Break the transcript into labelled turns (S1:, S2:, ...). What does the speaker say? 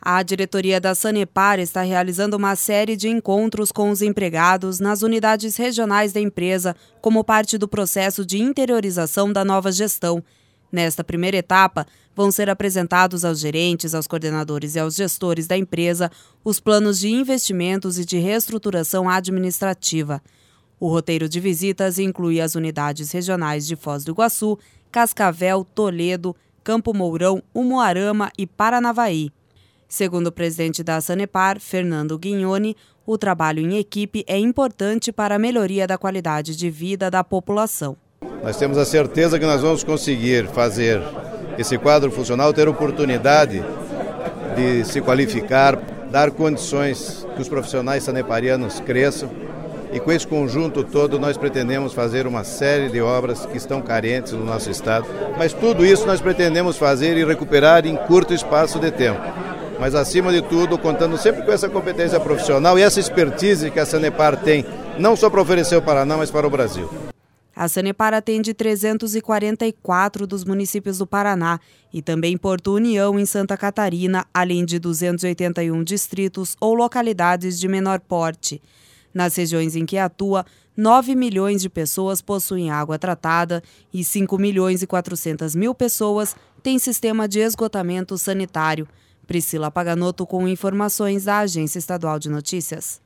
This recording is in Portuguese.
S1: A diretoria da Sanepar está realizando uma série de encontros com os empregados nas unidades regionais da empresa, como parte do processo de interiorização da nova gestão. Nesta primeira etapa, vão ser apresentados aos gerentes, aos coordenadores e aos gestores da empresa os planos de investimentos e de reestruturação administrativa. O roteiro de visitas inclui as unidades regionais de Foz do Iguaçu, Cascavel, Toledo, Campo Mourão, Umuarama e Paranavaí. Segundo o presidente da Sanepar, Fernando Guignoni, o trabalho em equipe é importante para a melhoria da qualidade de vida da população.
S2: Nós temos a certeza que nós vamos conseguir fazer esse quadro funcional ter oportunidade de se qualificar, dar condições que os profissionais saneparianos cresçam, e com esse conjunto todo nós pretendemos fazer uma série de obras que estão carentes no nosso estado, mas tudo isso nós pretendemos fazer e recuperar em curto espaço de tempo. Mas, acima de tudo, contando sempre com essa competência profissional e essa expertise que a Sanepar tem, não só para oferecer o Paraná, mas para o Brasil.
S1: A Sanepar atende 344 dos municípios do Paraná e também Porto União, em Santa Catarina, além de 281 distritos ou localidades de menor porte. Nas regiões em que atua, 9 milhões de pessoas possuem água tratada e 5 milhões e 400 mil pessoas têm sistema de esgotamento sanitário. Priscila Paganotto com informações da Agência Estadual de Notícias.